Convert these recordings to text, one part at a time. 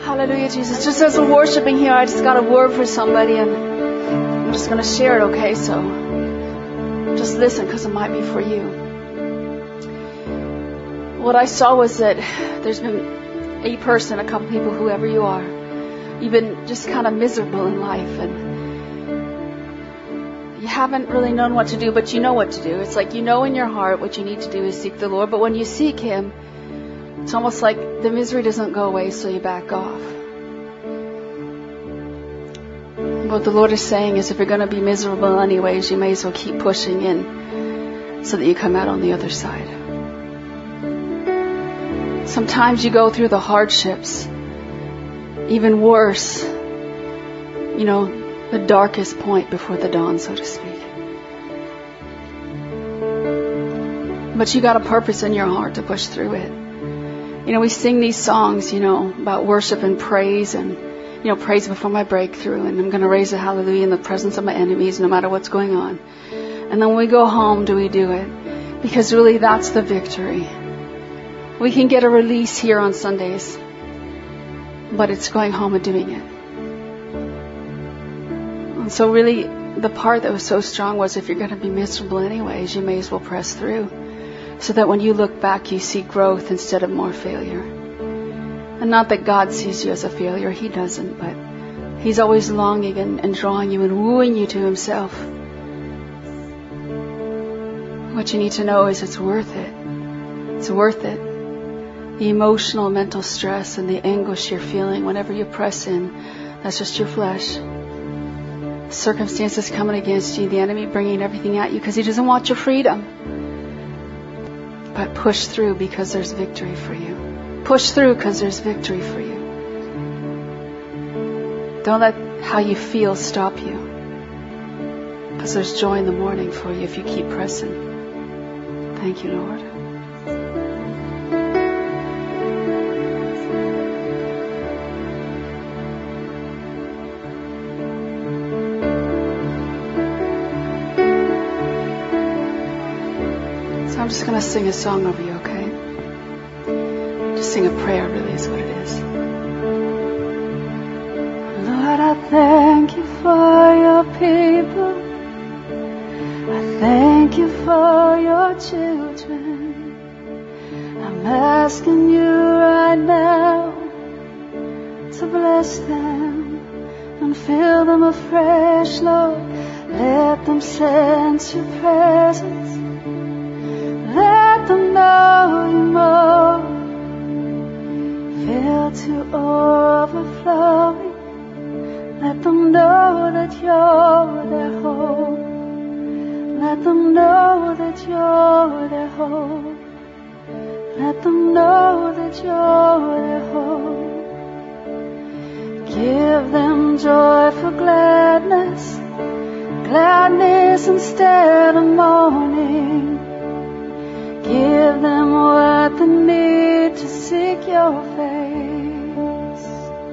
Hallelujah, Jesus. Just as we're worshiping here, I just got a word for somebody, and I'm just going to share it, okay? So just listen, because it might be for you. What I saw was that there's been a person, a couple people, whoever you are, you've been just kind of miserable in life, and you haven't really known what to do, but you know what to do. It's like you know in your heart what you need to do is seek the Lord, but when you seek Him, it's almost like the misery doesn't go away, so you back off. What the Lord is saying is if you're going to be miserable anyways, you may as well keep pushing in so that you come out on the other side. Sometimes you go through the hardships, even worse, the darkest point before the dawn, so to speak. But you got a purpose in your heart to push through it. We sing these songs, about worship and praise and, praise before my breakthrough. And I'm going to raise a hallelujah in the presence of my enemies no matter what's going on. And then when we go home, do we do it? Because really that's the victory. We can get a release here on Sundays, but it's going home and doing it. And so really the part that was so strong was if you're going to be miserable anyways, you may as well press through. So that when you look back, you see growth instead of more failure. And not that God sees you as a failure. He doesn't. But He's always longing and drawing you and wooing you to Himself. What you need to know is it's worth it. It's worth it. The emotional, mental stress and the anguish you're feeling whenever you press in, that's just your flesh. Circumstances coming against you, the enemy bringing everything at you because he doesn't want your freedom. But push through because there's victory for you. Push through because there's victory for you. Don't let how you feel stop you. Because there's joy in the morning for you if you keep pressing. Thank you, Lord. I'm just going to sing a song over you, okay? Just sing a prayer, really, is what it is. Lord, I thank you for your people. I thank you for your children. I'm asking you right now to bless them and fill them afresh, Lord. Let them sense your presence. Let them know you more. Fill to overflowing. Let them know that you're their hope. Let them know that you're their hope. Let them know that you're their hope. Give them joyful gladness, gladness instead of mourning. Give them what they need to seek your face.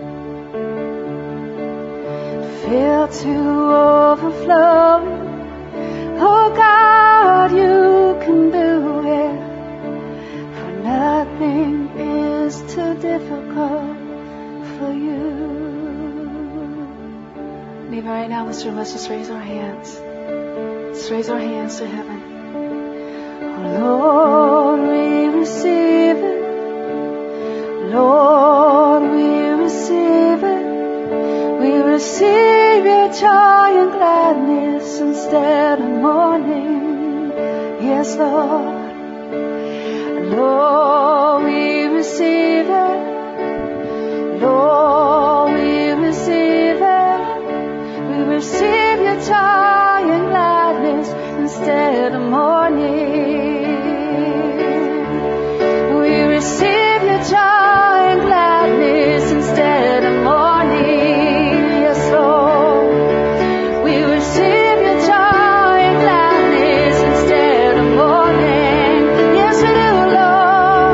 Fill to overflowing. Oh God, you can do it. For nothing is too difficult for you. Maybe right now in this room, let's just raise our hands. Let's raise our hands to heaven. Lord, we receive it. Lord, we receive it. We receive your joy and gladness instead of mourning. Yes, Lord. Lord, we receive it. Lord, we receive it. We receive your joy and gladness instead of mourning. Receive your joy and gladness instead of mourning. Yes, Lord. We receive your joy and gladness instead of mourning. Yes, we do, Lord.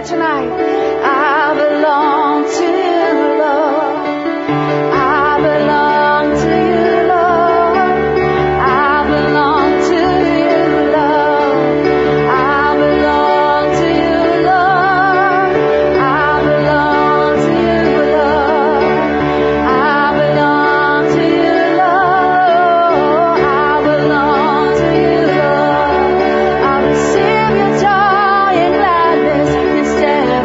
it tonight. I belong to you, Lord. I belong to you, Lord. I belong to you, Lord. I belong to you, Lord. I belong to you, Lord. I belong to you, Lord. I belong to you, Lord. I receive your joy and gladness instead of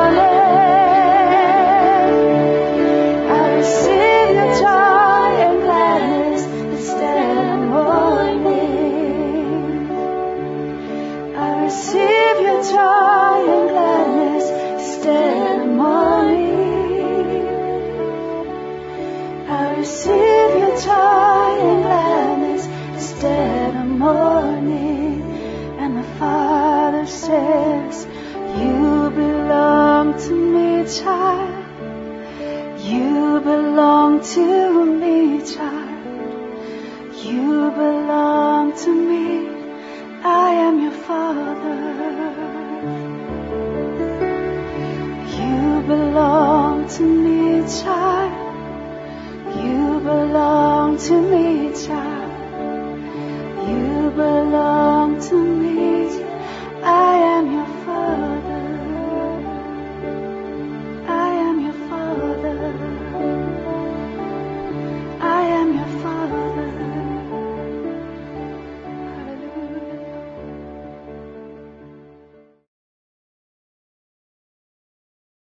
mourning. I receive your joy and gladness instead of mourning. I receive your joy and gladness instead of mourning. I receive your joy and gladness instead of mourning. And the Father says, you belong to me, child. You belong to me, child. You belong to me. I am your Father. You belong to me, child. You belong to me, child. You belong